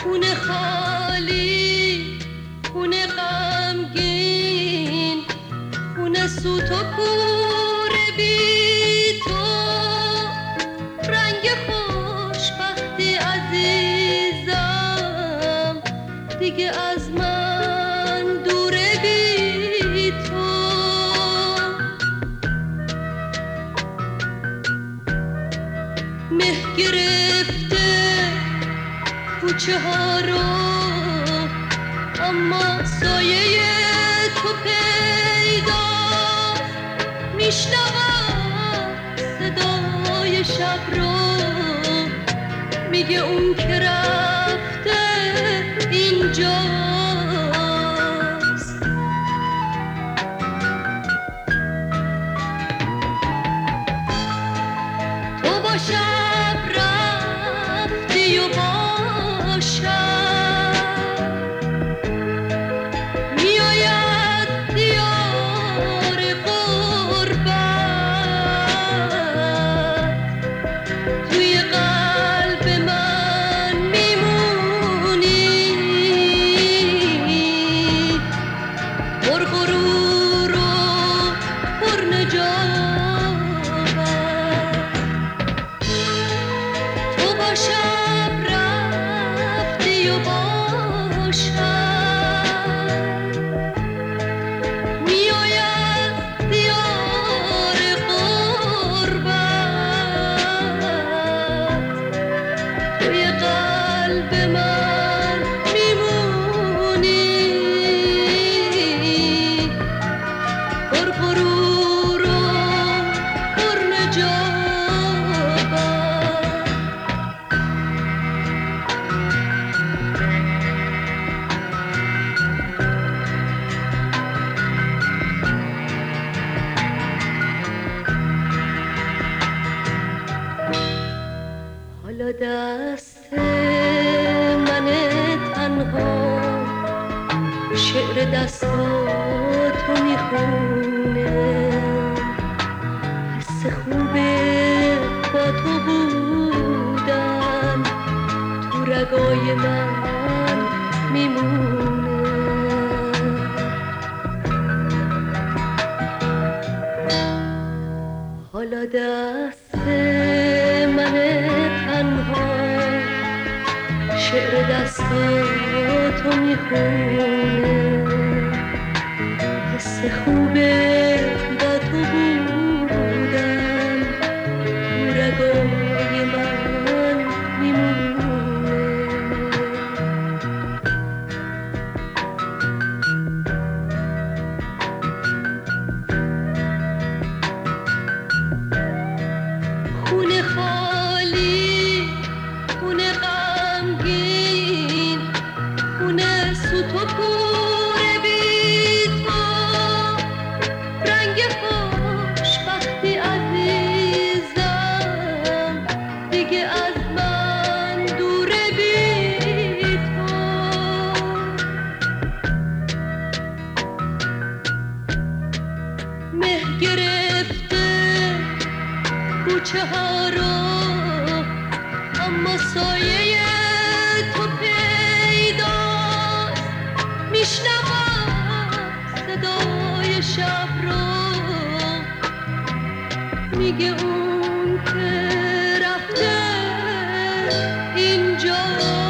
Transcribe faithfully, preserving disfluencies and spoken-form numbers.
خونه خالی، خونه غمگین، خونه سوت و کور بی تو، رنگ خوشبختی عزیزم دیگه از من دوره بی تو. مه گرفته کوچه ها رو، اما سایه تو پیداست. میشنوم صدای شب رو، میگه اون که رفته اینجاست. تو با شب رفتی و با شب میآید دیار غربت. توی قلب من میمونی پر غرور و پر نجابت. تو با شب رفتی و با شب میآید دیار غربت. توی قلب من میمونی پر غرور و پر نجابت. حالا دست من تنها شعر دستاتو میخونه. حس خوبه با تو بودن تو رگای من میمونه. حالا دست من تنها شعر دستاتو میخونه. حس خوبه با تو بودن تو رگای من میمونه. خونه خالی، خونه غمگین، خونه سوت و کور بی تو، رنگ خوشبختی عزیزم دیگه از من دوره بی تو. مه گرفته کوچه ها رو، اما سایه تو پیداست. میشنوم صدای شب رو، میگه اون که رفته اینجا.